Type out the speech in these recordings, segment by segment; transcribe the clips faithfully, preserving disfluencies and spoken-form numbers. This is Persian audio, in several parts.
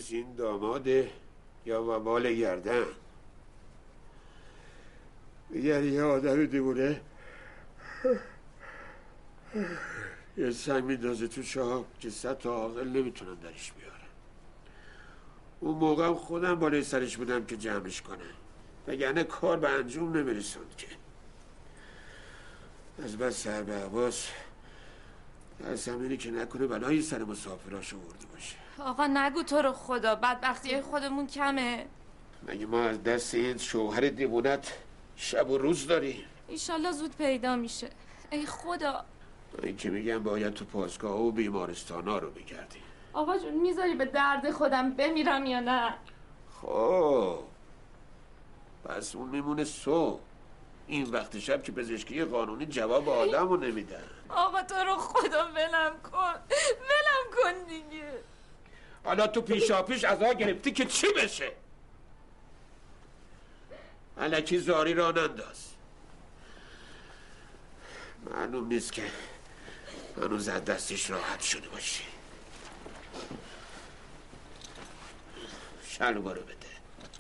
این داماده یا وبال گردن. میگن یه آدم دیوونه یه سنگ میندازه تو چاه که صد تا عاقل نمیتونن درش بیارن. اون موقع خودم بالای سرش بودم که جمعش کنم، وگرنه کار به انجام نمیرسوند که. از بس سر به عباس درسم اینه که نکنه بلایی سر مسافراش آورده باشه. آقا نگو تو رو خدا، بدبختی خودمون کمه. مگه ما از دست این شوهر دیوونت شب و روز داریم؟ ایشالله زود پیدا میشه. ای خدا. این که میگم باید تو پاسگاه و بیمارستان ها رو بگردی. آقا جون میذاری به درد خودم بمیرم یا نه؟ خب پس اون میمونه صبح. این وقت شب که پزشکی قانونی جواب آدم رو نمیدن. آقا تو رو خدا ولم کن، ولم کن دیگه. حالا تو پیشا پیش از آن گرفتی که چی بشه؟ الکی زاری را ننداز. معلوم نیست که هنوز از دستش راحت شده باشی. شلوار رو بده.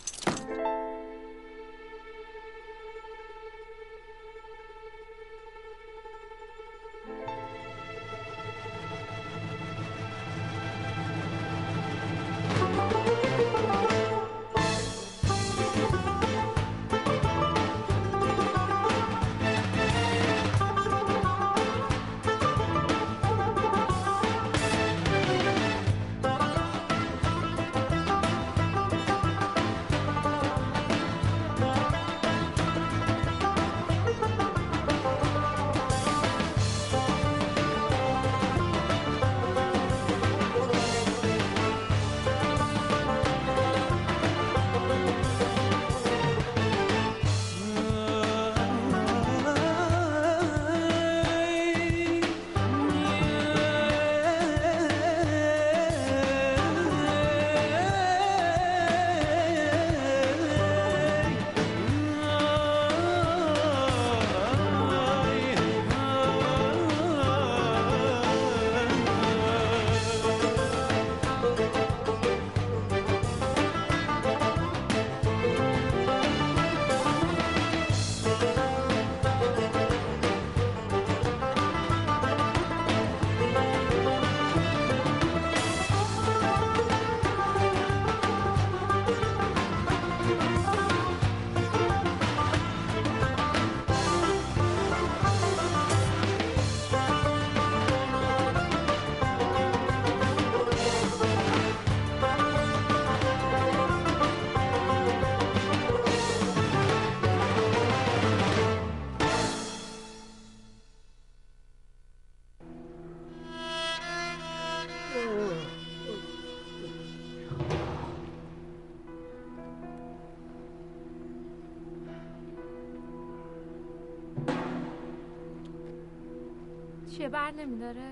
چیه بر نمیداره؟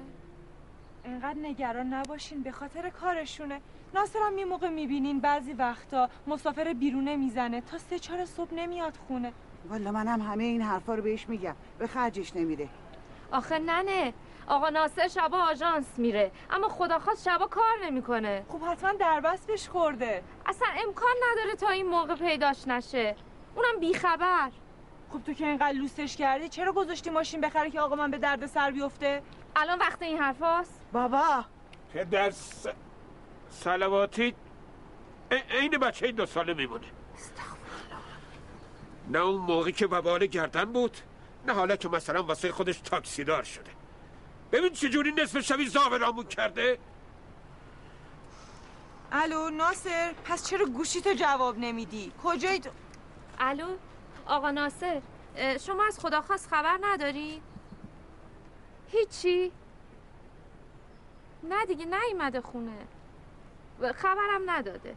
انقدر نگران نباشین، به خاطر کارشونه. ناصرم می موقع میبینین بعضی وقتا مسافر بیرونه میزنه تا سه چهار صبح نمیاد خونه. والا منم همه این حرفا رو بهش میگم، به خرجش نمیره. آخه ننه، آقا ناصر شبا آژانس میره اما خدا خواست شبا کار نمیکنه. خب حتما دربست بهش خورده. اصلا امکان نداره تا این موقع پیداش نشه، اونم بیخبر. خب تو که اینقدر لوسش کردی چرا گذاشتی ماشین بخره که آقا من به درد سر بیفته؟ الان وقت این حرفاست؟ بابا پدر س... سلواتی عین بچه دو ساله میمونه. نه اون موقعی که وبال گردن بود، نه حالا که مثلا واسه خودش تاکسیدار شده. ببین چجوری نصف شبی زاورامون کرده. الو ناصر، پس چرا گوشیتو جواب نمیدی؟ کجایی تو؟ الو آقا ناصر، شما از خدا خواست خبر نداری؟ هیچی؟ نه دیگه نیومده خونه، خبرم نداده.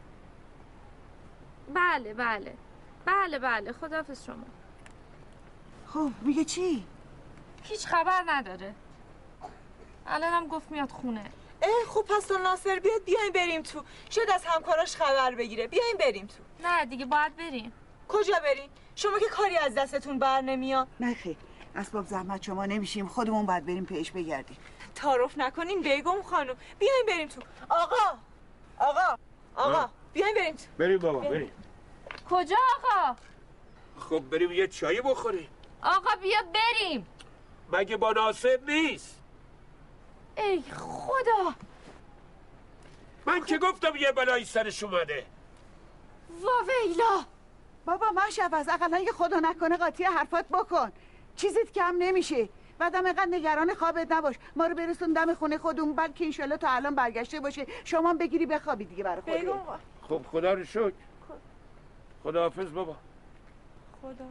بله بله بله بله خداحافظ شما. خب میگه چی؟ هیچ خبر نداره، الانم گفت میاد خونه. اه خب پس تو ناصر بیاد، بیاین بریم تو، شاید از همکاراش خبر بگیره. بیاین بریم تو. نه دیگه باید بریم. کجا بریم؟ شما که کاری از دستتون بر نمیاد. نه خیر، اسباب زحمت شما نمیشیم، خودمون باید بریم پیش بگردیم. تعارف نکنین بیگم خانم، بیاین بریم تو. آقا آقا آقا بیاین بریم تو. بریم بابا بریم. کجا آقا؟ خب بریم یه چایی بخوریم. آقا بیا بریم. مگه با ناصر نیست؟ ای خدا، من که گفتم یه بلایی سرش اومده. واویلا. بابا مشعوذ اقلا یه خدا نکنه قاطی حرفات بکن. چیزیت کم نمیشه. بعدم اینقدر نگران خوابت نباش. ما رو برسون دم خونه خودمون، بلکه انشالله تا الان برگشته باشه. شما بگیری بخوابی دیگه برای خودت. بگو. خب خدا رو شکر. خداحافظ بابا. خدا.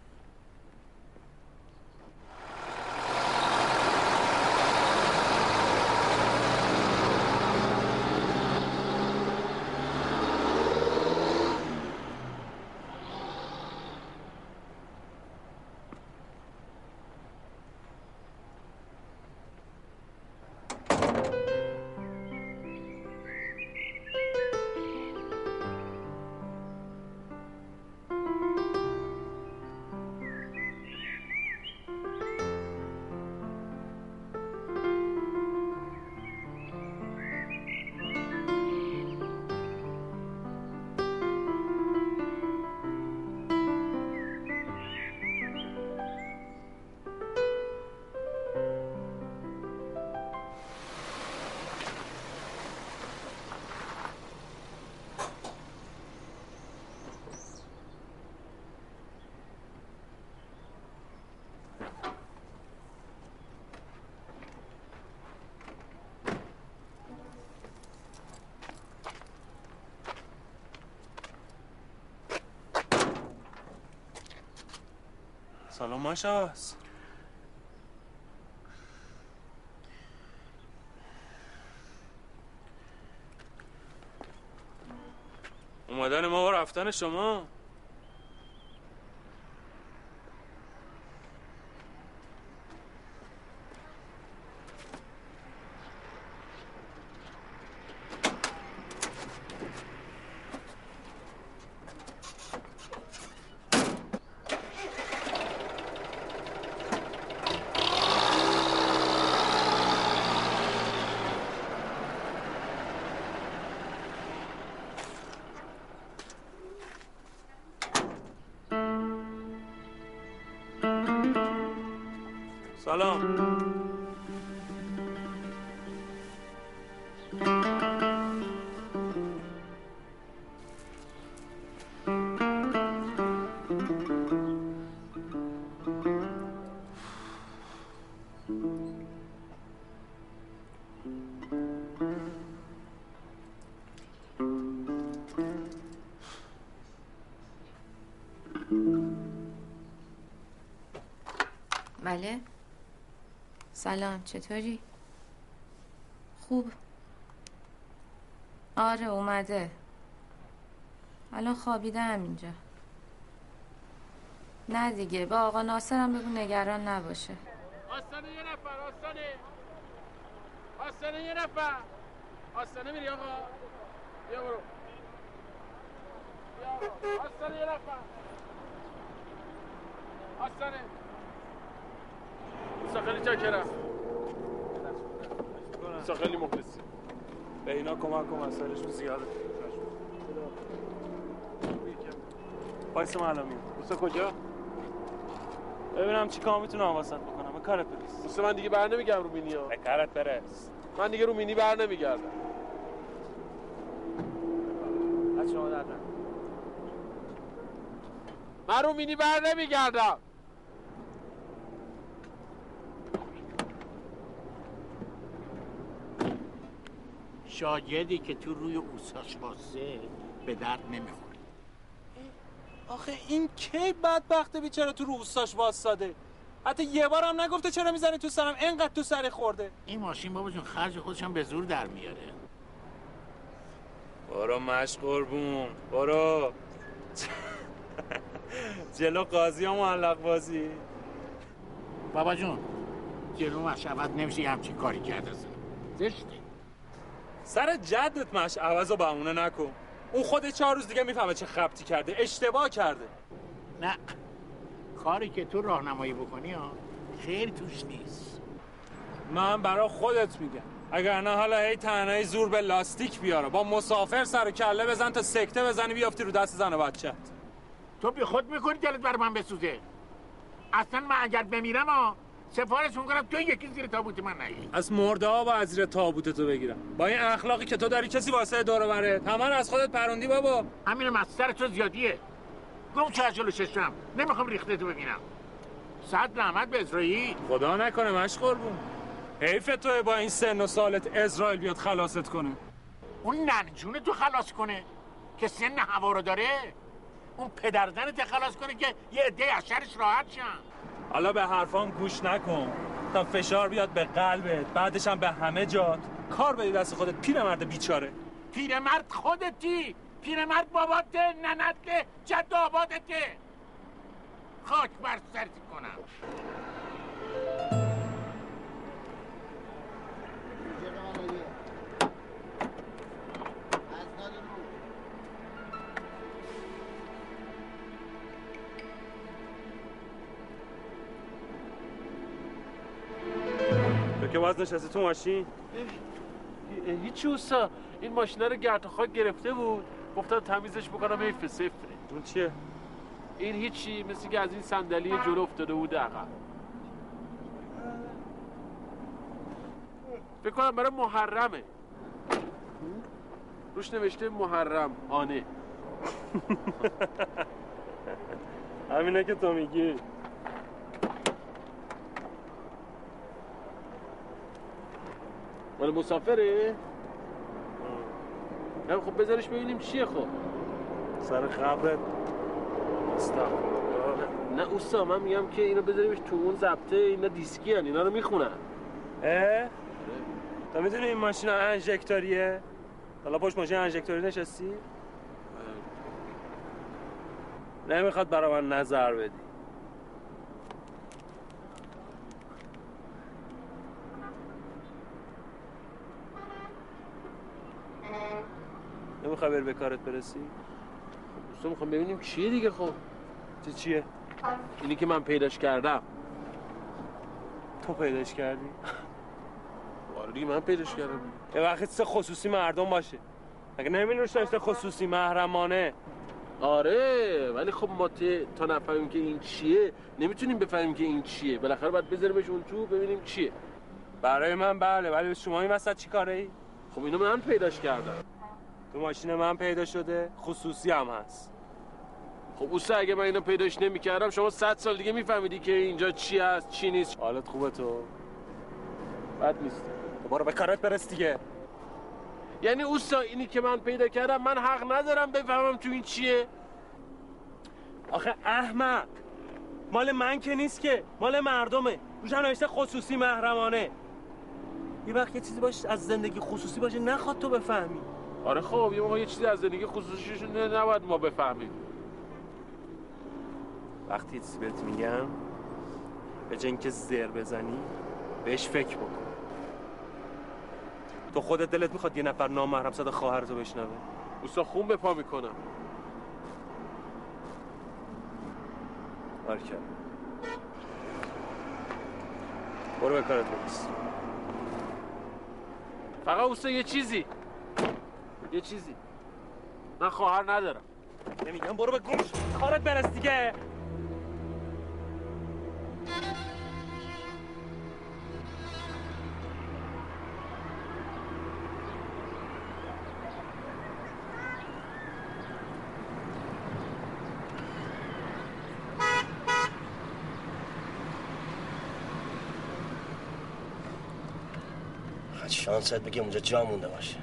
سلام مشعوذ. اومدن ما و رفتن شما. سلام. بله. سلام، چطوری؟ خوب. آره اومده. الان خوابیده همینجا. نه دیگه، با آقا ناصرم بگو نگران نباشه. آستانه یه نفر، آستانه آستانه یه نفر آستانه میری آقا. بیا برو. بیا آقا. آستانه یه نفر آستانه. موسا خیلی چاکرم. موسا خیلی مخلصی. به اینا کمک کن، مسائلشون زیاده. بایسته من الان میام. موسا کجا؟ ببینم چی کار میتونم واسط بکنم. به کارت برس. موسا من دیگه بر نمیگم رو مینی ها. به کارت برس. من دیگه رو مینی بر نمیگردم. بچه ها دردن. من رو مینی بر نمیگردم. شاگردی که تو روی اوساش واسه به درد نمیخوره. آخه این کی بدبخته بیچاره تو رو اوستاش واساده. حتی یه بار هم نگفته چرا میزنی تو سرم، اینقدر تو سری خورده. این ماشین بابا جون خرج خودش هم به زور در میاره. برو مش قربون برو. جلو قاضی ها معلق بازی. بابا جون جلو مشعوذ نمیشه همچین کاری کرده. زشته. سر جدت مشعوذ رو بهونه نکن. اون خود چهار روز دیگه میفهمه چه خبطی کرده، اشتباه کرده. نه کاری که تو راهنمایی بکنی ها خیلی توش نیست. من برای خودت میگم. اگر نه حالا هی تنهایی زور به لاستیک بیاره با مسافر سر و کله بزن تا سکته بزنی بیافتی رو دست زن و بچت. تو بی خود میکنی دلت بر من بسوزه. اصلا من اگر بمیرم ها سفارش میکنم تو یکی زیر تابوت من نگی. از مرده ها با از زیر تابوت تو بگیرم. با این اخلاقی که تو داری کسی واسه دور بره تمام از خودت پروندی بابا. همین مستر تو زیادیه. گم چه از جلو چشم. نمیخوام ریخته تو ببینم. صد رحمت به اسرائیل. خدا نکنه مشغول بود. حیف تو با این سن و سالت اسرائیل بیاد خلاصت کنه. اون ننجونه تو خلاص کنه که سن هوا رو داره. اون پدرزنت خلاص کنه که یه عده از شرش راحت شن. حالا به حرفام گوش نکن تا فشار بیاد به قلبت بعدش هم به همه جات کار بدی دست خودت پیرمرد بیچاره. پیرمرد خودتی. پیرمرد باباته، ننته، جد آبادته. خاک بر سرت کنم. تو که باز نشستی تو ماشین؟ هیچی اوستا، این ماشینه رو گرد و خاک گرفته بود، گفتم تمیزش بکنم حیف صفره. اون چیه؟ این هیچی، مثل که از این صندلی جلو افتاده بود عقب. فکر کنم برای محرمه. روش نوشته محرم آنه. همینه که تو میگی. مال مسافره؟ نه خب بذارش ببینیم چیه. خب سر قبرت نه اوستا، من میگم که اینو بذاریمش تو اون ضبطه. اینا دیسکی هن، اینا رو میخونن. اه؟ تا میدونی این ماشین انژکتوریه؟ حالا پشت ماشین انژکتوری نشستی؟ نمیخواد برای من نظر بدی. نمیخوای بری به کارت برسی؟ دوستان میخوام ببینیم چیه دیگه. خب چه چیه؟ اینی که من پیداش کردم. تو پیداش کردی؟ آره دیگه من پیداش کردم. یه وقت سه خصوصی مردم باشه. اگه نمی‌نوشته نوشته خصوصی محرمانه. آره ولی خب ما تا نفهمیم که این چیه نمیتونیم بفهمیم که این چیه. بالاخره باید بذاریمش اون تو ببینیم چیه. برای من بله، ولی شما این وسط چی کاره ای؟ خب اینو من پیداش کردم. تو ماشین من پیدا شده، خصوصی هم هست. خب اوستا اگه من اینو پیداش نمی‌کردم شما صد سال دیگه میفهمیدی که اینجا چی هست چی نیست. حالت خوبه تو؟ بد نیست. برو به کارت برس دیگه. یعنی اوستا اینی که من پیدا کردم من حق ندارم بفهمم تو این چیه؟ آخه احمق، مال من که نیست که، مال مردمه. روش نوشته خصوصی محرمانه. یه وقت یه چیزی باشه از زندگی خصوصی باشه نخواد تو بفهمی. آره خب یه موقع یه چیزی از زندگی خصوصیشون نباید ما بفهمیم. وقتی چیزی بهت میگم به جای اینکه زر بزنی بهش فکر بکن. تو خودت دلت میخواد یه نفر نامحرم صدا خواهرتو بشنوه؟ اوستا خون به پا میکنم. بارکلا. برو به کارت برس. فقط اوستا یه چیزی یه چیزی من خواهر ندارم. نمیگم برو به گوش کارت برس دیگه. شانست بگه اونجا جا مونده باشه.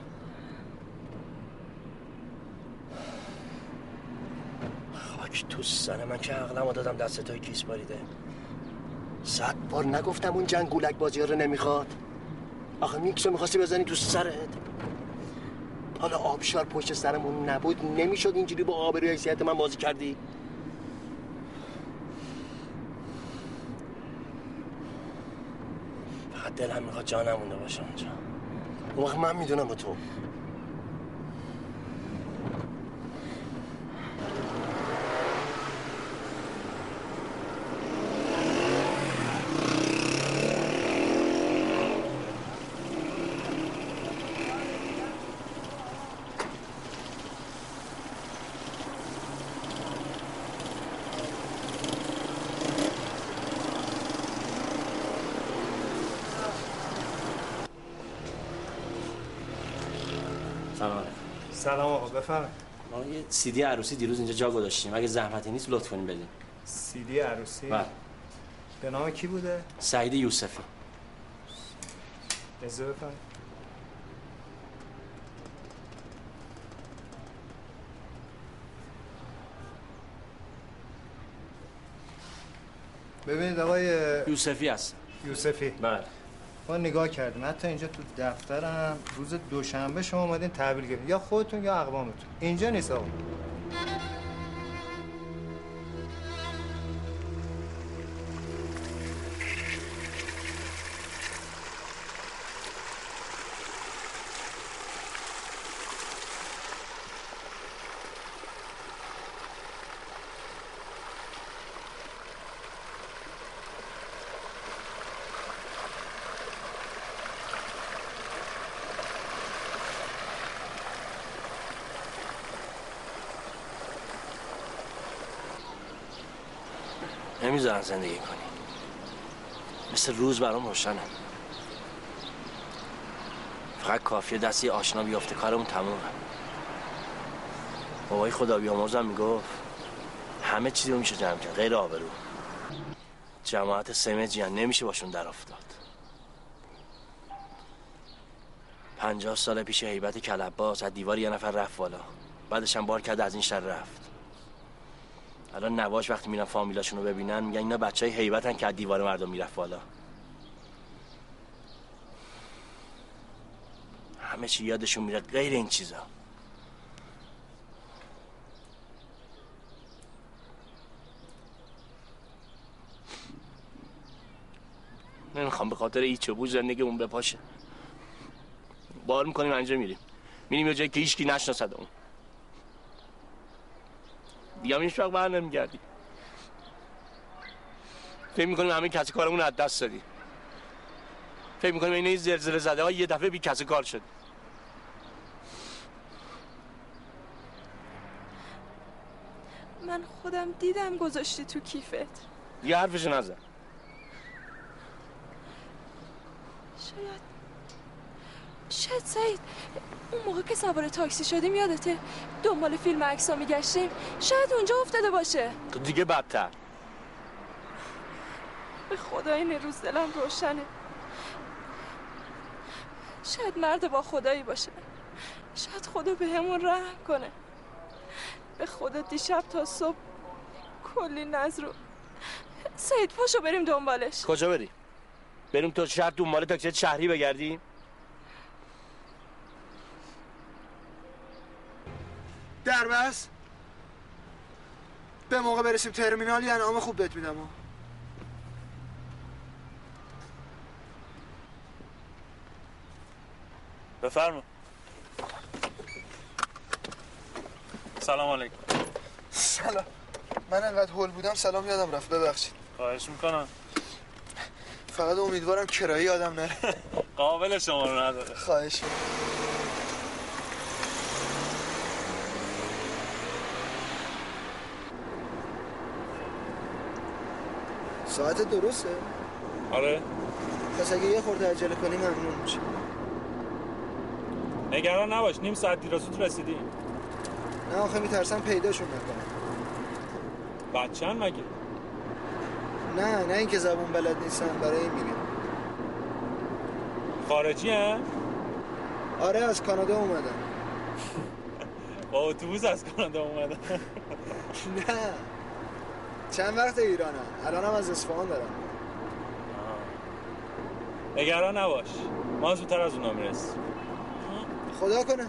خاک تو سر من که عقلمو دادم دست توی کیس باریده. صد بار نگفتم اون جنگولک بازی ها رو نمیخواد. آخه میکسو میخواستی بزنی تو سرت. حالا آبشار پشت سرمون نبود نمیشد اینجوری با آبروی حیثیت من بازی کردی. فقط دلم میخواد جا نمونده باشه اونجا. اون وقت من میدونم با تو. سلام آقا بفرمایید. ما یه سی دی عروسی دیروز اینجا جا گذاشتیم. اگه زحمتی نیست لطف کنین بدین. سی دی عروسی؟ بله. به نام کی بوده؟ سعید یوسفی. اجازه بفرمایید. ببینید آقای یوسفی هست. یوسفی. بله. ما نگاه کردیم حتی اینجا تو دفترم روز دوشنبه شما اومدین تحویل گرفتین، یا خودتون یا اقوامتون. اینجا نیست آقا. نمیذارن زندگی کنی. مثل روز برام روشنه. فقط کافیه دستی آشنا بیافته کارمون تمومه. بابای خدا بیامرزم میگفت همه چیزی رو میشه جمع کرد غیر آبرو. جماعت سمجی هم نمیشه باشون در افتاد. پنجاه سال پیش هیبت کلباس از دیوار یه نفر رفت بالا. بعدش هم بار کرد از این شر رفت. الان نواش وقتی میرن فامیلاشونو ببینن میگن اینا بچهای هیبتن که از دیوار مردم میرفت بالا. همه چی یادشون میره غیر این چیزا. نمیخوام به خاطر ایچ و بو زندگیمون بپاشه. بار میکنیم انجا میریم میریم یه جایی که هیچکی نشناسدمون. دیگه هم هیچ وقت بر نمیگردی. فکر میکنیم همه کسی کارمون از دست دادی. فکر میکنیم این زلزله زده ها یه دفعه بی کسی کار شد. من خودم دیدم گذاشتی تو کیفت. یه حرفشو نزن. شاید شاید سعید اون موقع که سوار تاکسی شدیم یادته دنبال فیلم عکس‌ها میگشتیم، شاید اونجا افتاده باشه. تو دیگه بدتر. به خدا این روز دلم روشنه. شاید مرد با خدایی باشه. شاید خدا به همون رحم کنه. به خدا دیشب تا صبح کلی نظر رو. سعید پاشو بریم دنبالش. کجا بریم؟ بریم تو شهر دنبال تاکسی شهری بگردیم؟ دربست به موقع برسیم ترمینال یه انعام خوب بهت میدم. بفرما. سلام علیکم. سلام. من انقدر هول بودم سلام یادم رفت، ببخشید. خواهش میکنم. فقط امیدوارم کرایه یادم نره. قابل شما رو نداره. خواهش میکنم. ساعت درسته؟ آره. پس اگه یه خورده عجله کنی ممنون میشه. نگران نباش، نیم ساعت دیر زود رسیدیم. نه آخه میترسم پیداشون نکنم. بچه‌ن مگه؟ نه نه اینکه زبون بلد نیستن، برای این میگم. خارجی هن؟ آره از کانادا اومدن. با اتوبوس از کانادا اومدن؟ نه چند وقت ایرانم، الان هم از اصفهان دارم. نگران نباش، ما زودتر از اونا میرسیم. خدا کنه.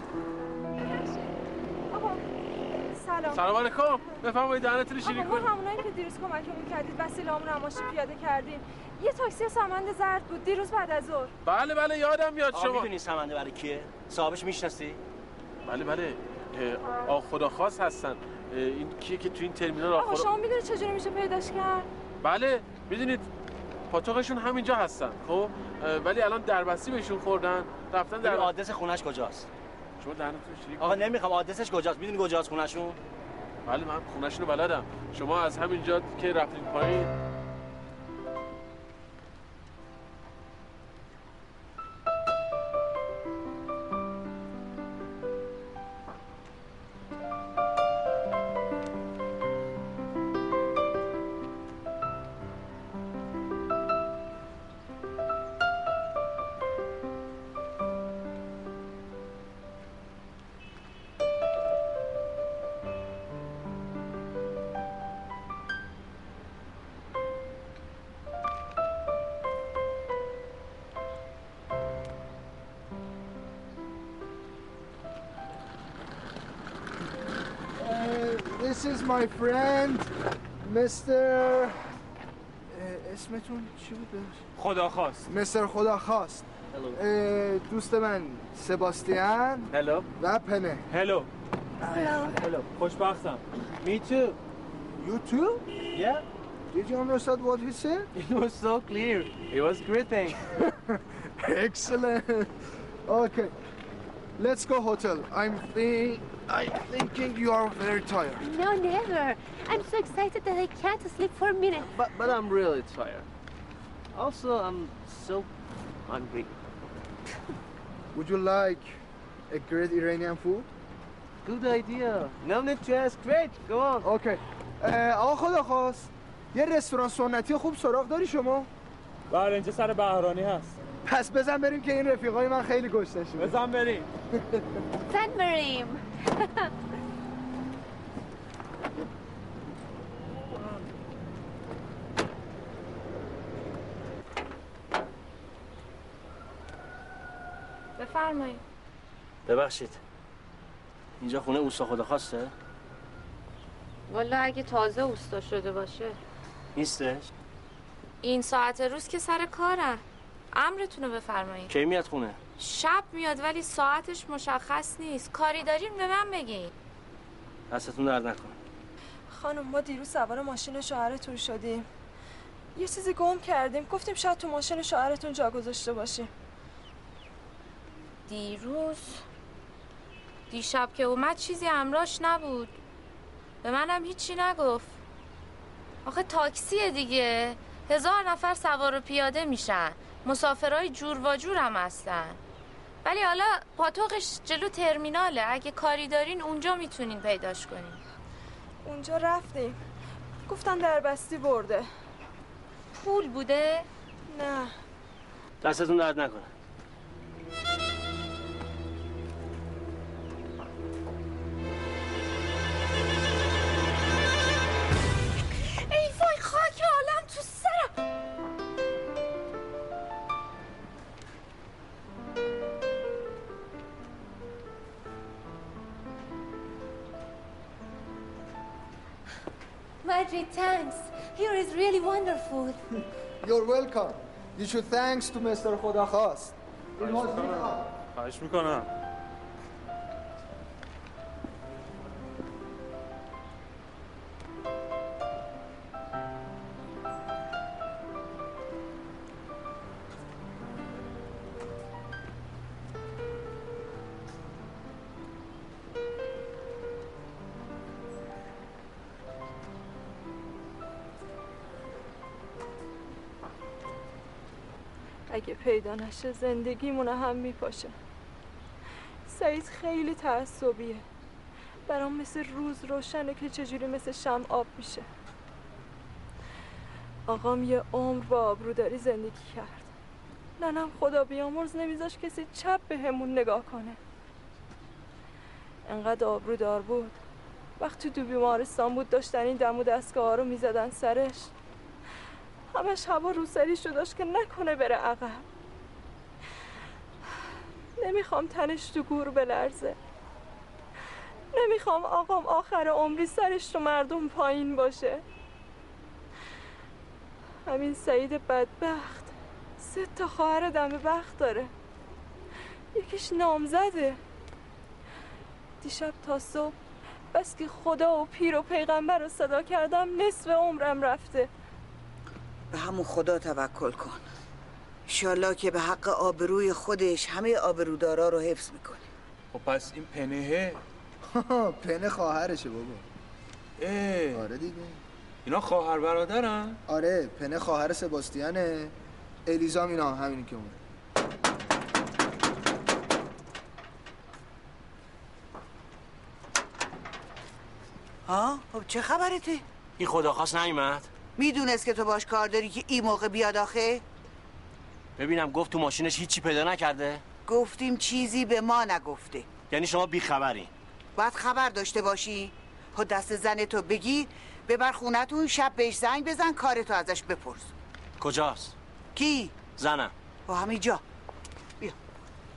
آقا سلام. سلام علیکم. بفرمایید دهنتون رو شیرین آقا کنید. ما همونایی که دیروز کمکمون کردید وسیله‌مون نمایشی پیاده کردیم. یه تاکسی سمند زرد بود دیروز بعد از ظهر. بله بله یادم میاد. شما میدونی سمنده برای کیه؟ صاحبش میشناسی؟ بله بله آقا خدا خواست هستن. این کیه که تو این ترمینال آقا آخر؟ شما میدونید چجوری میشه پیداش کرد؟ بله میدونید پاتوقشون همینجا هستن. خب ولی الان دربستی بهشون خوردن رفتن در آدرس خونش کجاست؟ شما دهنتون شیرین. آقا نمیخوام آدرسش کجاست؟ میدونی کجاست خونشون؟ بله من خونشون رو بلدم. شما از همینجا که رفتین پایین this is my friend mister اسمتون چی بود؟ خداخواست. مستر خداخواست. دوست من سباستیان. هلو. و پنه. هلو. هلو. خوشبختم. Me too. You too? Yeah. Did you understand what he said? It was so clear. It was greeting. Excellent. Okay. Let's go hotel. I'm think I'm thinking you are very tired. No, never. I'm so excited that I can't sleep for a minute. But but I'm really tired. Also, I'm so hungry. Would you like a great Iranian food? Good idea. No need to ask. Great. Go on. Okay. آقا خداخواست. یه رستوران سنتی خوب سراغ داری شما؟ بله اینجا سر بهرانی هست. پس بزن بریم که این رفیقای من خیلی گشنه شده. بزن بریم. بزن بریم. بفرمایید. ببخشید. اینجا خونه اوستا خداخواسته؟ والا اگه تازه اوستا شده باشه. نیستش؟ این ساعت روز که سر کارم. امرتون رو بفرمایید. کی میاد خونه؟ شب میاد ولی ساعتش مشخص نیست. کاری دارین به من بگین. دستتون درد نکنه. خانم ما دیروز سوار ماشین شوهرتون شدیم. یه چیزی گم کردیم. گفتیم شاید تو ماشین شوهرتون جا گذاشته باشیم. دیروز دیشب که اومد چیزی همراهش نبود. به منم هیچی نگفت. آخه تاکسیه دیگه. هزار نفر سوار و پیاده میشن. مسافرهای جور و جور هم هستن. ولی حالا پاتوقش جلو ترمیناله. اگه کاری دارین اونجا میتونین پیداش کنین. اونجا رفتیم. گفتن دربستی برده. پول بوده؟ نه. دستتون درد نکنه. ای وای خاک عالم تو سرم. Madrid, thanks. Here is really wonderful. You're welcome. You should thanks to mister خداخواست. خواهش میکنم. اگه پیدا نشه زندگیمونه هم میپاشه. سعید خیلی تعصبیه. برام مثل روز روشنه که چجوری مثل شمع آب میشه. آقام یه عمر با آبروداری زندگی کرد. ننم خدا بیامرز نمیذاش کسی چپ به همون نگاه کنه. انقدر آبرودار بود. وقتی تو بیمارستان بود داشتن این دم و دستگاه ها رو میزدن سرش. همش هوا روسریشو داشت که نکنه بره عقب. نمیخوام تنش تو گور بلرزه. نمیخوام آقام آخر عمری سرش تو مردم پایین باشه. همین سعید بدبخت سه تا خواهر دم بخت داره. یکیش نامزده. دیشب تا صبح بس که خدا و پیر و پیغمبر رو صدا کردم نصف عمرم رفته. به همون خدا توکل کن. انشالله که به حق آبروی خودش همه آبرودارا رو حفظ میکنه. خب پس این پنهه؟ پنه خواهرشه بابا. اه. آره دیگه. اینا خواهر برادرن؟ آره پنه خواهر سباستیانه. الیزام اینا همینی که اونه. ها؟ خب چه خبرته؟ این خداخواست نیومد؟ میدونست که تو باش کار داری که این موقع بیاد آخه؟ ببینم گفت تو ماشینش هیچی پیدا نکرده؟ گفتیم چیزی به ما نگفته. یعنی شما بیخبری؟ باید خبر داشته باشی. خود دست زن تو بگی ببر خونتون، شب بهش زنگ بزن، کارتو ازش بپرس. کجاست؟ کی؟ زنم. با همینجا. بیا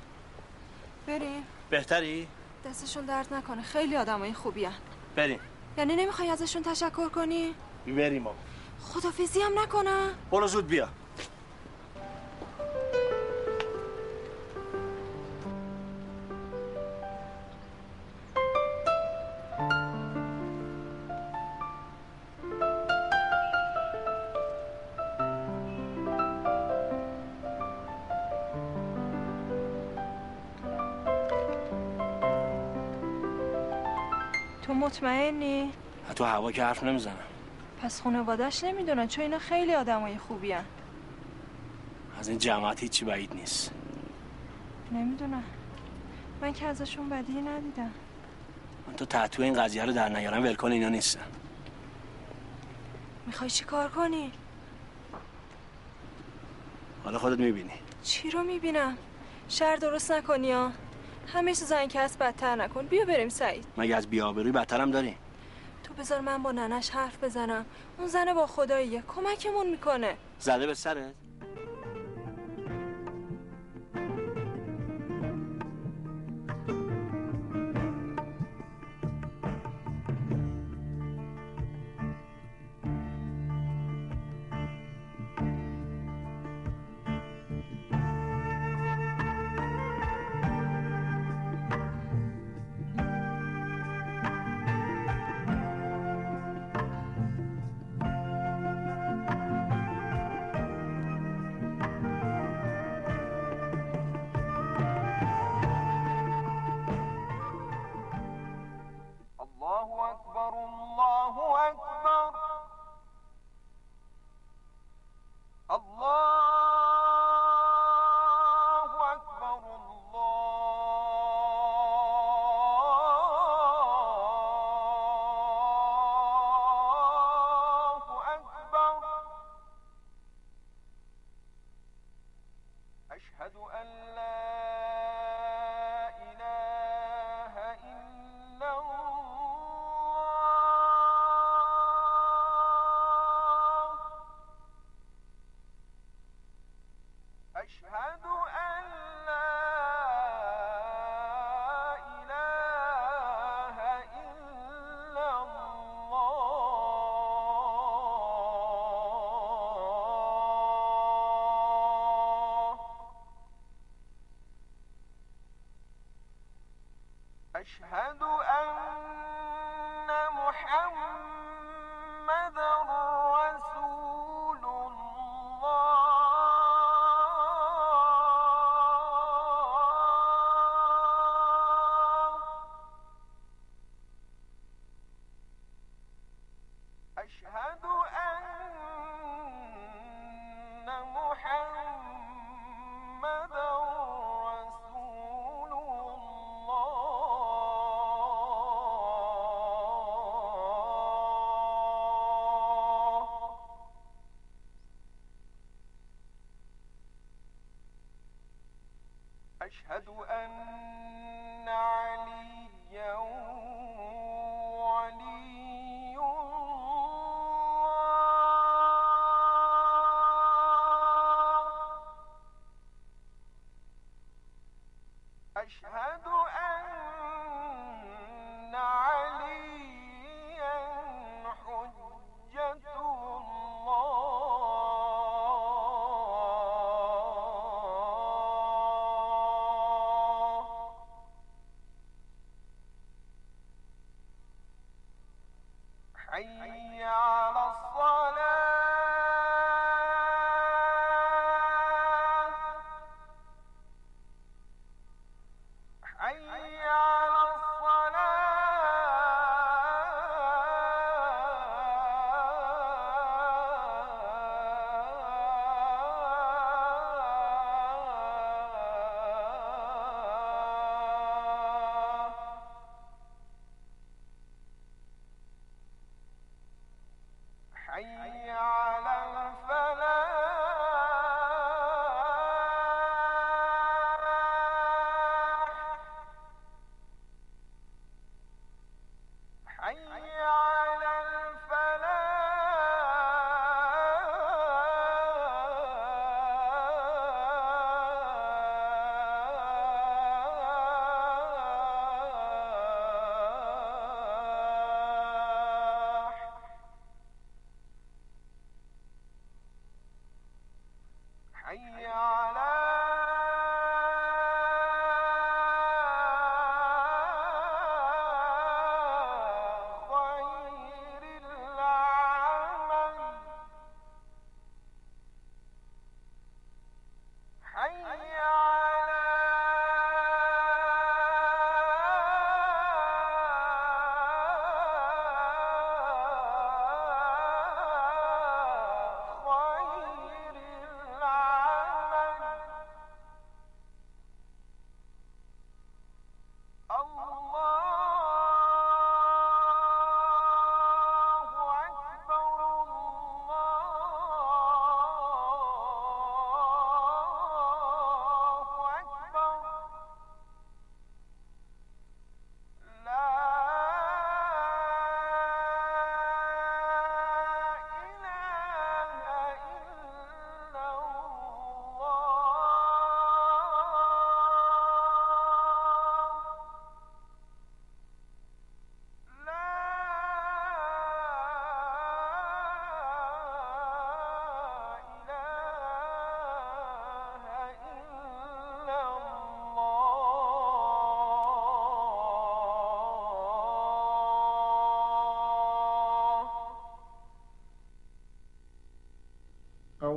بریم. بهتری؟ دستشون درد نکنه. خیلی آدمای خوبی هن. بریم. یعنی نمیخوای ازشون تشکر کنی؟ بریم آقا. خدافیزی هم نکنم؟ برو زود بیا. تو مطمئنی؟ تو هوا که حرف نمیزنم. پس خانواده‌اش نمیدونن، چون اینا خیلی آدمای خوبی هن. از این جماعت هیچی بعید نیست. نمیدونم، من که ازشون بدی ندیدم. من تو تحت این قضیه رو در نیارم ولکن اینا نیستن. میخوای چی کار کنی؟ حالا خودت میبینی. چی رو میبینم؟ شر درست نکنی ها. همه چیز زن که هست بدتر نکن. بیا بریم سعید. مگه از بی‌آبرویی بدترم داری؟ تو بذار من با ننش حرف بزنم. اون زن با خداییه، کمکمون میکنه. زده به سرت؟ أشهد أن محمد رسول الله أشهد أن محمد رسول أشهد أن عليا ولي الله أشهد أن عليا حجة الله حي على الصلاة حي على الصلاة حي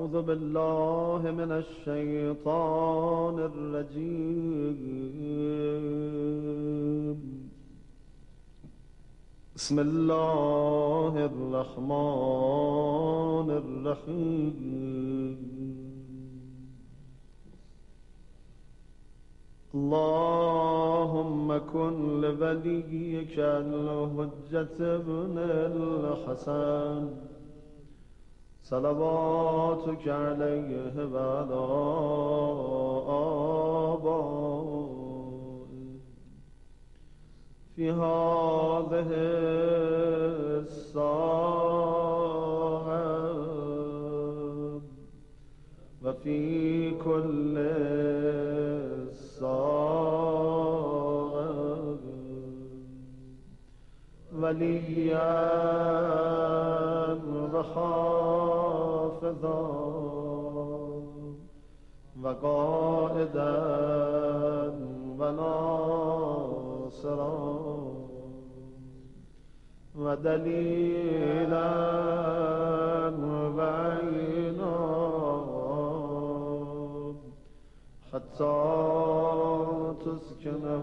أعوذ بالله من الشيطان الرجيم بسم الله الرحمن الرحيم اللهم كن لوليك الحجة ابن الحسن صلواتك عليه وعلى آبائه في هذه الساعة وفي كل ساعة وليا وحافظا وقائدا وناصرا ودليلا وعينا حتى تسكنه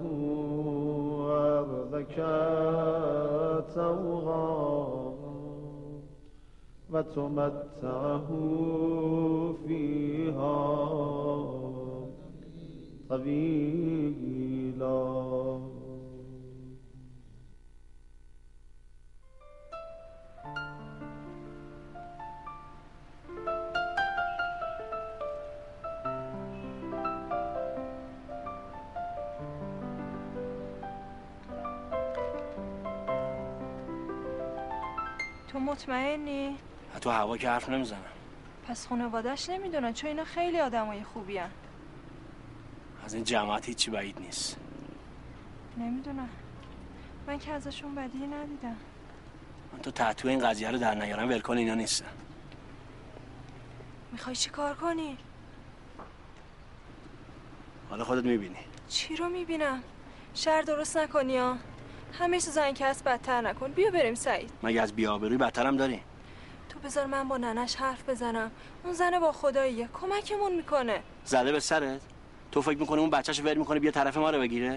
أرضك طوعا وتمتعه فيها طويلا. تو مطمئنی؟ تو هوا که حرف نمیزنم. پس خانواده‌اش نمیدونن، چون اینا خیلی آدمای خوبی هن. از این جماعت هیچی بعید نیست. نمیدونم، من که ازشون بدی ندیدم. من تو تحتوی این قضیه رو در نیارم ول کن، اینا نیستن. میخوای چی کار کنی؟ حالا خودت میبینی. چی رو میبینم؟ شر درست نکنی ها. همه چیز زن که هست بدتر نکن. بیا بریم سعید. مگه از بی‌آبرویی بدترم داری؟ تو بذار من با ننش حرف بزنم. اون زن با خداییه، کمکمون میکنه. زده به سرت؟ تو فکر میکنی اون بچه‌شو ول میکنه بیا طرف ما رو بگیره؟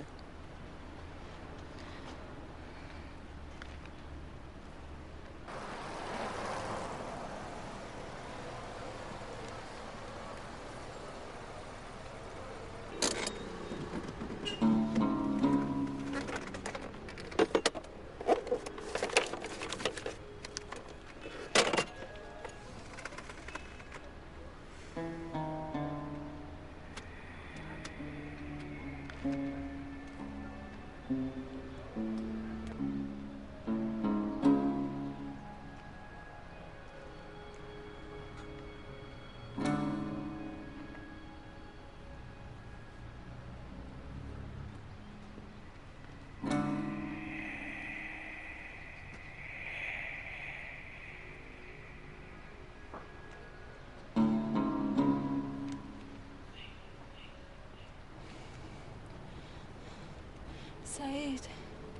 سعید،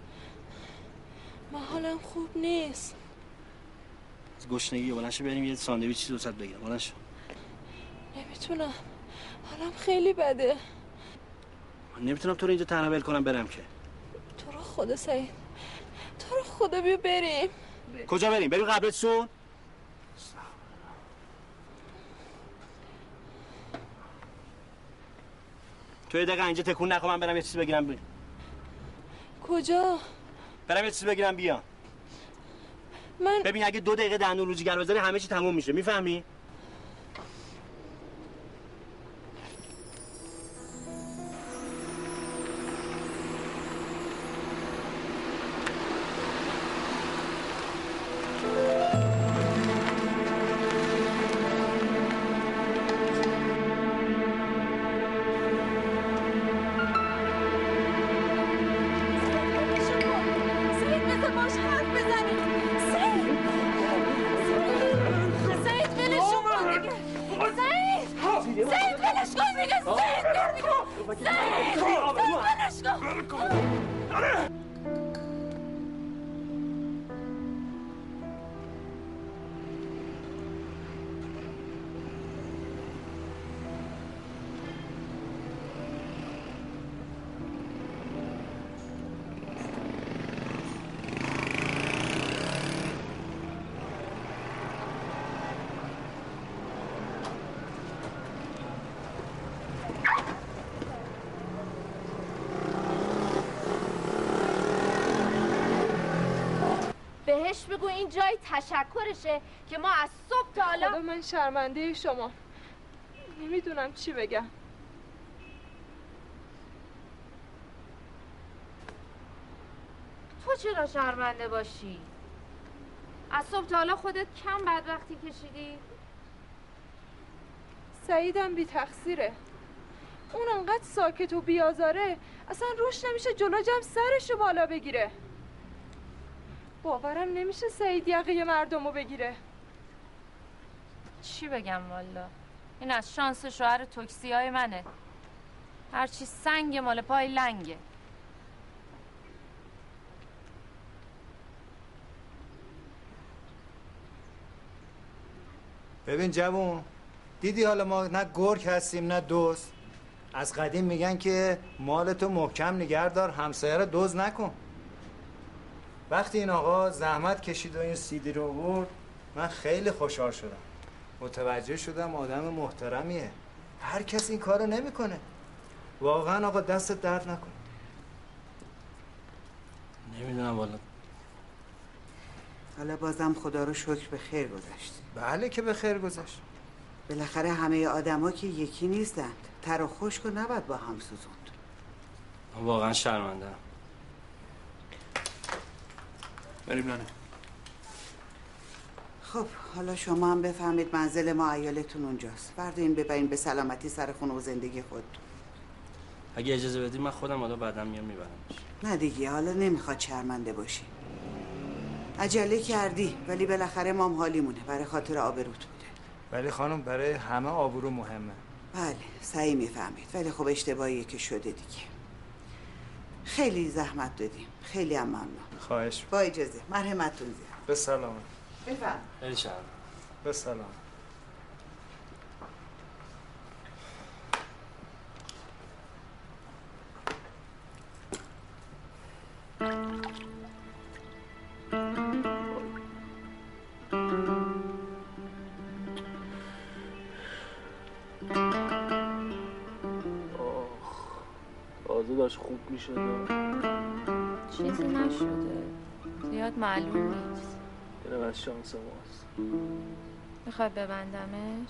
من حالم خوب نیست. از گشنگی بلند شو بریم یه ساندویچ چیز وسط بگیرم. بلند شو. نمیتونم، حالم خیلی بده. من نمیتونم تو رو اینجا تنها ول کنم برم که. تو رو خدا سعید، تو رو خدا بیا بریم. کجا بریم؟ بریم قبرستون؟ تو یه دقیقه اینجا تکون نکن، من برم یه چیز بگیرم بریم. کجا؟ برم یه چیز بگیرم بیام. من ببین اگه دو دقیقه دندون رو جیگر بذاری همه چی تموم میشه، میفهمی؟ سعید ولش بهش بگو این جای تشکرشه که ما از صبح تا حالا. خدا من شرمنده شما، نمیدونم چی بگم. تو چرا شرمنده باشی؟ از صبح تا حالا خودت کم بدبختی کشیدی؟ سعیدم بی تقصیره. اون انقدر ساکت و بیازاره اصلا روش نمیشه جلو جمع سرشو بالا بگیره. باورم نمیشه سعید یقه مردمو بگیره. چی بگم والا، این از شانس شوهر توکسی های منه. هرچی سنگ مال پای لنگه. ببین جوون، دیدی حالا ما نه گرگ هستیم نه دوست. از قدیم میگن که مالتو محکم نگه دار، همسایه رو دزد نکن. وقتی این آقا زحمت کشید و این سیدی رو آورد من خیلی خوشحال شدم. متوجه شدم آدم محترمیه. هر کس این کارو نمیکنه. واقعا آقا دستت درد نکن. نمیدونم والا. حالا بازم خدا رو شکر به خیر گذشت. بله که به خیر گذشت. بالاخره همه آدما که یکی نیستند. تر و خشک رو نباید با هم سوزوند. واقعا شرمنده‌ام. بریم نانه. خب حالا شما هم بفهمید منزل ما عیالتون اونجاست. فردا این ببرین به سلامتی سر خونه و زندگی خودتون. اگه اجازه بدی من خودم حالا بعدا میام میبرمش. نه دیگه، حالا نمیخواد شرمنده باشی. عجله کردی ولی بالاخره ما هم حالیمونه، برای خاطر آبروت بوده. ولی خانم برای همه آبرو مهمه. بله صحیح میفهمید، ولی خب اشتباهیه که شده دیگه. خیلی زحمت دادیم، خیلی هم ممنون. خواهش. با اجازه، مرحمتتون زیاد. به سلامت. بفرمایید. خیلی شرمنده. به سلامت. تازه داشت خوب میشد. چیزی نشده، زیاد معلوم نیست. اینم از شانس ماست. میخوای ببندمش؟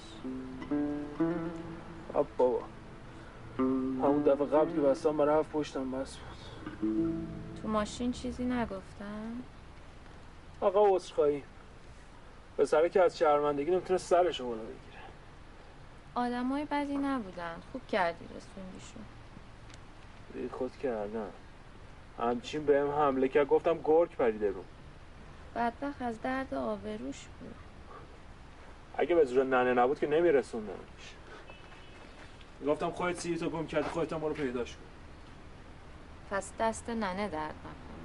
آب بابا، همون دفعه قبل که بستم برای هفت پشتم بس بود. تو ماشین چیزی نگفتم؟ آقا عذرخواهی. پسره که از شرمندگی نمیتونه سرشو بالا بگیره. آدمای بدی نبودن، خوب کردی رسوندیشون. بی خود کردن. همچین بهم حمله کرد، گفتم گرگ پریده رو. بدبخت از درد آبروش بود. اگه به زور ننه نبود که نمیرسوندمش. گفتم خودت سیری تو گم کردی، خودت هم برو پیداش کن. پس دست ننه درد نکنه.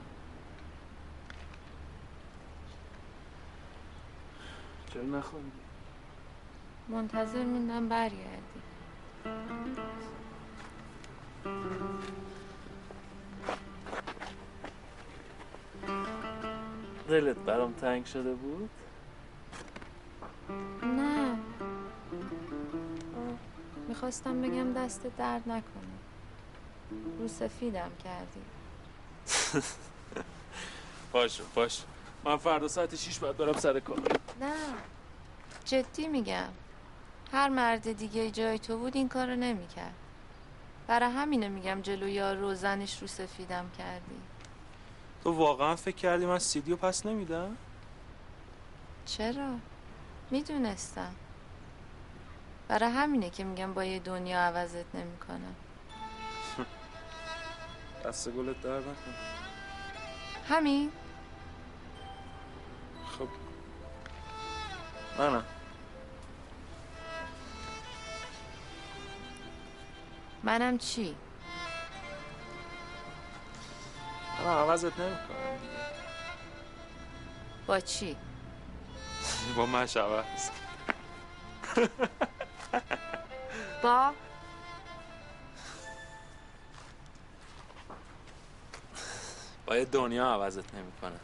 چرا نخوندی؟ منتظر موندم برگردی. دلت برام تنگ شده بود؟ نه، میخواستم بگم دست درد نکنه. رو سفیدم کردی. باشه باشه، من فردا ساعت شیش باید برم سر کار. نه جدی میگم، هر مرد دیگه جای تو بود این کارو نمیکرد. برای همینه میگم جلوی یار رو زنش رو سفیدم کردی. تو واقعا فکر کردی من سیدیو پس نمیدم؟ چرا؟ میدونستم. برای همینه که میگم با یه دنیا عوضت نمیکنم. دست گلت درد نکنه. همین؟ خب نه نه، منم چی؟ من عوضت نمیکنم. با چی؟ با مش عوض. با؟ با یه دنیا عوضت نمیکنه.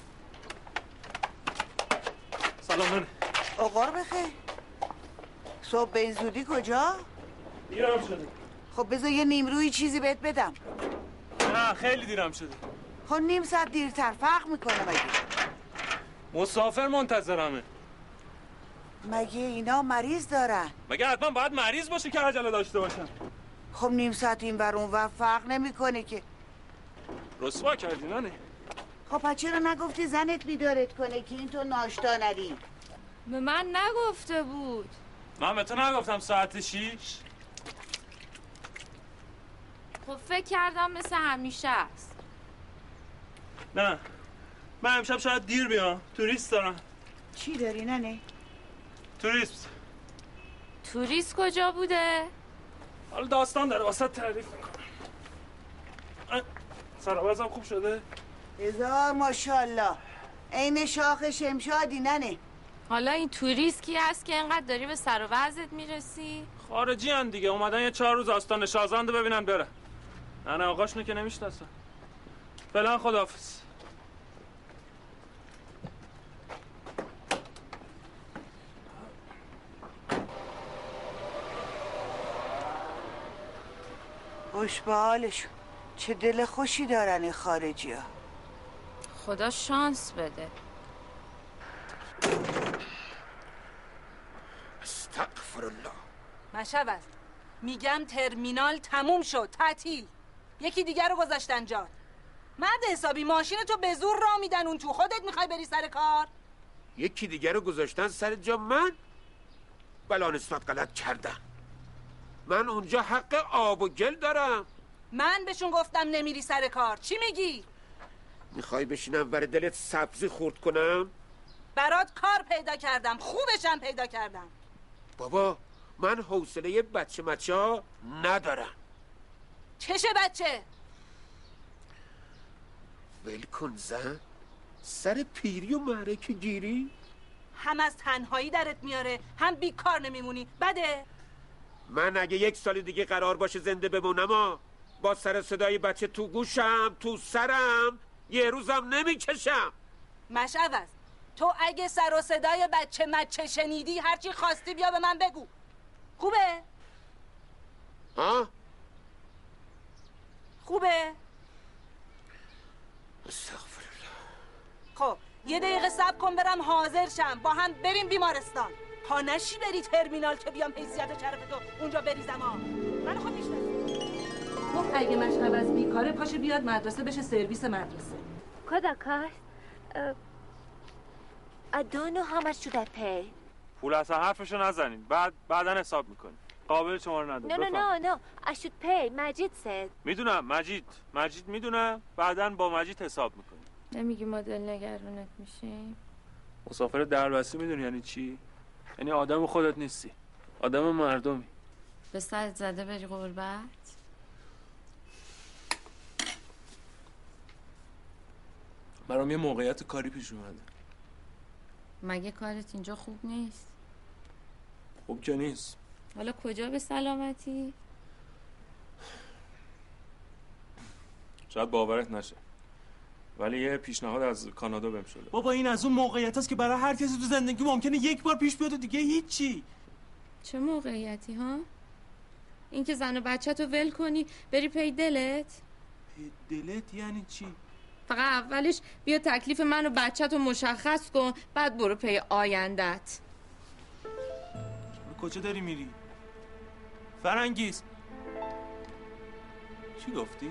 سلام ننه. آقا رو بخیر. صبح به این زودی کجا؟ دیرم شده. خب بذار یه نیمرویی چیزی بهت بدم. نه خیلی دیرم شده. خب نیم ساعت دیرتر فرق میکنه مگه؟ مسافر منتظرمه. مگه اینا مریض دارن؟ مگه حتما باید مریض باشه که عجله داشته باشن؟ خب نیم ساعت این ور اون ور فرق نمیکنه که. رسوا کردی ننه. خب پس چرا نگفتی زنت بیدارت کنه که این تو ناشتا نری؟ به من نگفته بود. من به تو نگفتم ساعت شیش؟ خب فکر کردم مثل همیشه است. نه من امشب شاید دیر بیام. توریست دارم. چی داری ننه؟ توریست. توریست کجا بوده؟ حالا داستان داره واسه تعریف میکنم. سرابازم خوب شده؟ هزار ماشاءالله. عین شاخ شمشادی ننه. حالا این توریست کی هست که اینقدر داری به سر و وضعت میرسی؟ خارجی هن دیگه، اومدن یه چهار روز آستان شازنده ببینن بره. نه نه آقاشونو که نمیشناسن. فعلا خداحافظ. خوش به حالشون. چه دل خوشی دارن این خارجی ها. خدا شانس بده. استغفر الله. مشوز میگم ترمینال تموم شد، تعطیل. یکی دیگر رو گذاشتن جان. مرد حسابی ماشین تو به زور راه میدن اون تو، خودت میخوای بری سر کار؟ یکی دیگر رو گذاشتن سر جا من؟ بلان اسناد غلط کردم. من اونجا حق آب و گل دارم. من بهشون گفتم نمیری سر کار. چی میگی؟ میخوای بشینم ور دلت سبزی خورد کنم؟ برات کار پیدا کردم، خوبشم پیدا کردم. بابا من حوصله بچه مچه ها ندارم. چشه بچه؟ ول کن زن. سر پیری و معرکه گیری؟ هم از تنهایی درت میاره، هم بیکار نمیمونی. بده. من اگه یک سال دیگه قرار باشه زنده بمونم ها، با سر صدای بچه تو گوشم تو سرم یه روزم نمیکشم. مشعوذ تو اگه سر و صدای بچه مچه شنیدی هرچی خواستی بیا به من بگو. خوبه؟ ها؟ خوبه؟ استغفر الله. خب یه دقیقه صبر کن برم حاضر شم، با هم بریم بیمارستان. پا نشی بری ترمینال که بیام حیثیت شرف تو اونجا بریزم ها. من خود میشناسم. گفت اگه مشعوذ بیکاره پاشه بیاد مدرسه بشه سرویس مدرسه. کدا کاست؟ I don't know how much should I pay. پول اصلا حرفشو نزنین. بعد بعداً حساب میکنین. قابل شما رو نداره. No no no no I should pay. مجید said. میدونم مجید. مجید میدونم. بعداً با مجید حساب میکنین. نمیگی ما دل نگرونت میشیم؟ مسافر دربستی میدونی یعنی چی؟ یعنی آدم خودت نیستی. آدم مردمی. به سرت زده بری غربت؟ برام یه موقعیت کاری پیش اومده. مگه کارت اینجا خوب نیست؟ خوب که نیست. حالا کجا به سلامتی؟ شاید باورت نشه ولی یه پیشنهاد از کانادا بهم شده. بابا این از اون موقعیت هست که برای هر کسی تو زندگی ممکنه یک بار پیش بیاد و دیگه هیچی. چه موقعیتی ها؟ این که زن و بچه تو ول کنی بری پی دلت؟ پی دلت یعنی چی؟ فقط اولش بیا تکلیف من و بچه تو مشخص کن، بعد برو پی آیندت. کجا داری میری؟ فرنگیز چی گفتی؟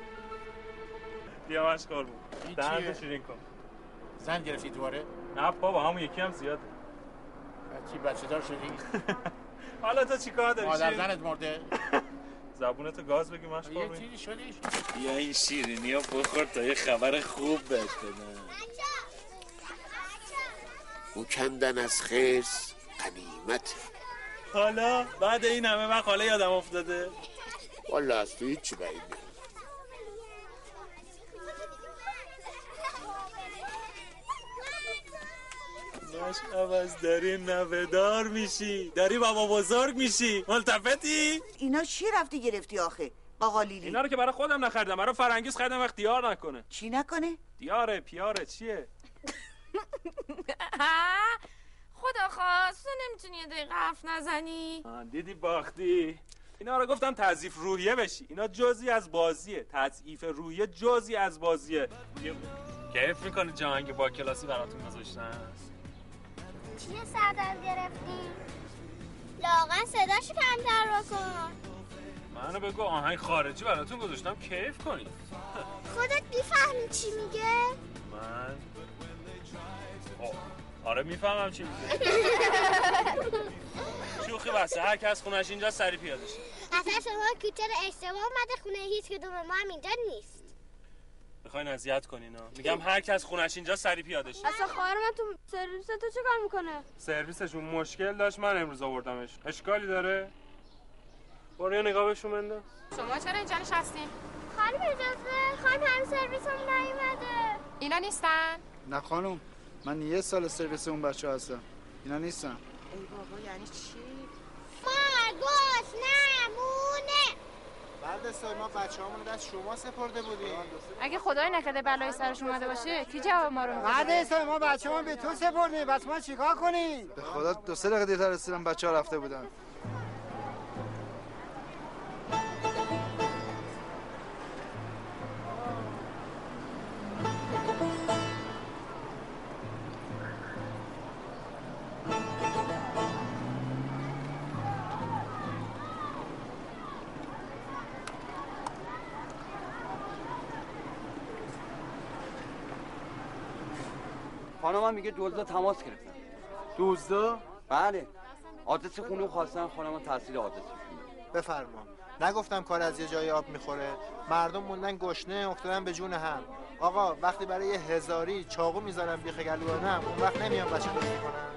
بیا مشغول بود. دهنتو شیرین کن. زن گرفتی دوباره؟ نه بابا همون یکی هم زیاده. چی بچه دار شدی؟ حالا تو چی کار داری؟ مادر زنت مرده؟ زبونتو گاز بگی مشغول یه بگی. چیزی شدیش؟ بیا این شیرینی ها بخور تا یه خبر خوب بهت بدم. او کندن از خرس غنیمت. حالا بعد این همه وقت حالا یادم افتاده. والا از تو هیچی بعید نیست. مشعوذ داری نوه‌دار میشی، داری بابا بزرگ میشی. ملتفتی؟ اینا چی رفتی گرفتی آخه؟ قاقالیلی. اینا رو که برای خودم نخریدم، برای فرنگیز خریدم وقت دیار نکنه. چی نکنه؟ دیاره پیاره چیه؟ خدا خواست تو نمیتونی یه دقیقه حرف نزنی؟ دیدی باختی؟ اینا رو گفتم تضعیف روحیه بشی. اینا جزئی از بازیه. تضعیف روحیه جزئی از بازیه. کیف میکنی جهانگیر با کلاسی براتون گذاشتن؟ چیه سردر گرفتی؟ لاغن صداشو کمتر بکن. منو بگو آهنگ خارجی براتون گذاشتم کیف کنی. خودت میفهمی چی میگه؟ من آه. آره میفهمم چی میگه. شوخی بسته، هر کس خونش اینجا سری پیاده شه. اصلا شما کوچه اشتباه اومده، خونه هیچ کدوم ما هم اینجا نیست. میخواین اذیت کنین ها؟ میگم هر کس خونش اینجا سری پیاده شه. اصلا خواهر من تو سرویس تو چه کار میکنه؟ سرویسشون مشکل داشت، من امروز آوردمش. اشکالی داره؟ برو یه نگاه بهشون بنداز. شما چرا اینجا نشستین؟ خانم اجازه، خانم همین سرویس هم نیومده. اینا نیستن؟ نه خانم، من یه سال سرویس اون بچه هستم. اینا نیستن. ای بابا یعنی چی؟ مارگوش نمونه. بعد سال ما بچه همون دست شما سپرده بودیم. اگه خدای نکرده بلای سرش اومده باشه کی جواب ما رو میده؟ بعد سال ما بچه همون به تو سپردیم، بس ما چیکار کنیم؟ به خدا دو سه دقیقه دیرتر رسیدم بچه ها رفته بودن. خانم میگه دزدا تماس گرفتن. دزدا؟ بله. آدرس خونه خواستن، خانم تحصیل آدرسشون. بفرما. نگفتم کار از یه جای آب میخوره. مردم موندن گشنه، افتادن به جون هم. آقا وقتی برای یه هزاری چاقو میذارن بیخ گلو آدم، اون وقت نمیان بچه دوست کنن.